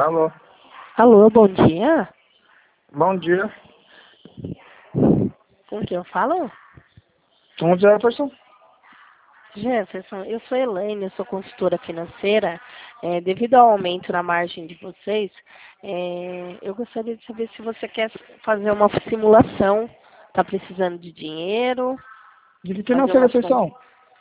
Alô, Alô, bom dia. bom dia. Com quem eu falo? Com o Jefferson? Jefferson, eu sou Elaine, eu sou consultora financeira. Devido ao aumento na margem de vocês, eu gostaria de saber se você quer fazer uma simulação. Está precisando de dinheiro? De que Fazer financeira uma vocês são?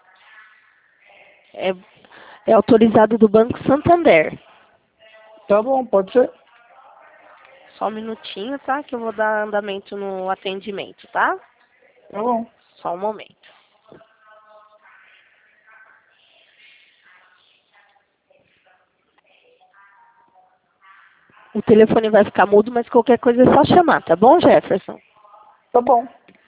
é, é autorizado do Banco Santander. Tá bom, pode ser. Só um minutinho, tá? Que eu vou dar andamento no atendimento, tá? Tá bom. Só um momento. O telefone vai ficar mudo, mas qualquer coisa é só chamar, tá bom, Jefferson? Tá bom.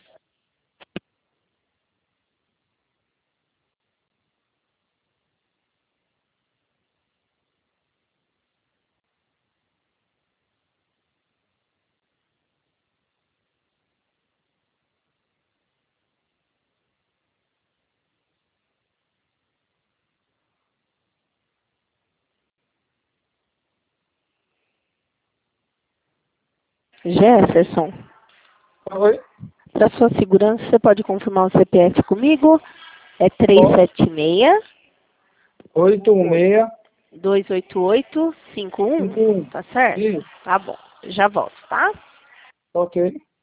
Jefferson, Oi? para sua segurança, você pode confirmar o CPF comigo? É 376 8651. 288 51, tá certo? Isso, Tá bom, já volto, tá? ok.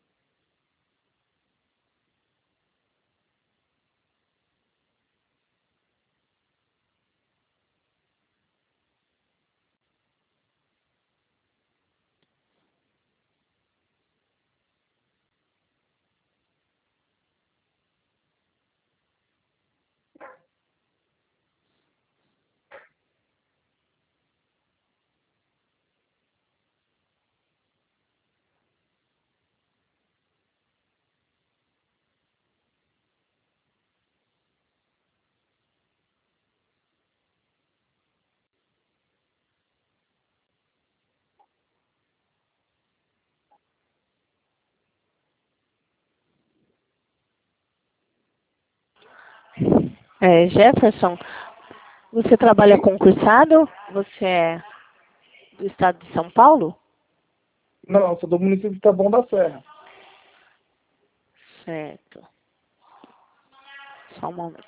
Jefferson, você trabalha concursado? Você é do estado de São Paulo? Não, sou do município de Taboão da Serra. Certo. Só um momento.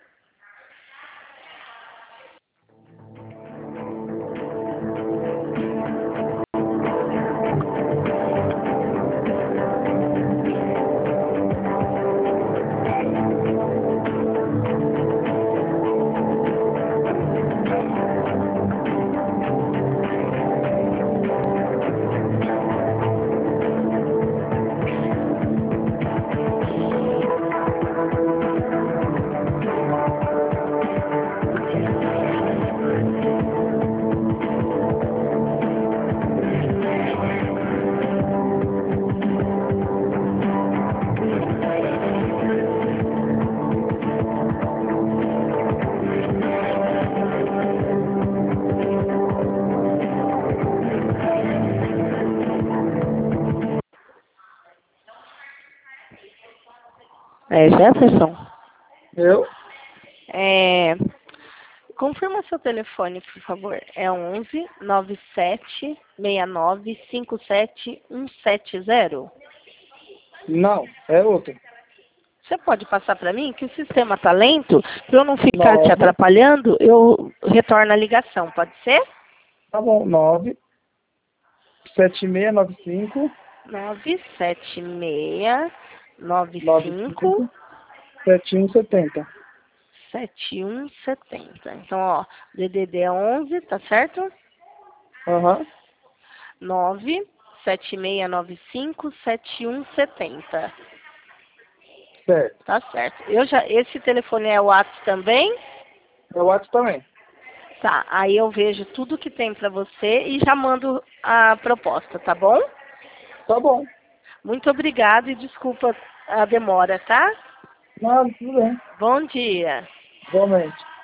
Jefferson? Eu? Confirma seu telefone, por favor. É 11 97 69 57 170. Não, é outro. Você pode passar para mim que o sistema está lento? Para eu não ficar te 9, atrapalhando, eu retorno a ligação. Pode ser? tá bom, 97695 976 95 95 7170. 7170. Então, ó, DDD é 11, tá certo? Aham, 97695 7170. certo. Tá certo. Esse telefone é o WhatsApp também? É o WhatsApp também. Tá. Aí eu vejo tudo que tem para você e já mando a proposta, tá bom? Tá bom. Muito obrigada e desculpa a demora, tá? Nada, tudo bem. Bom dia. Igualmente.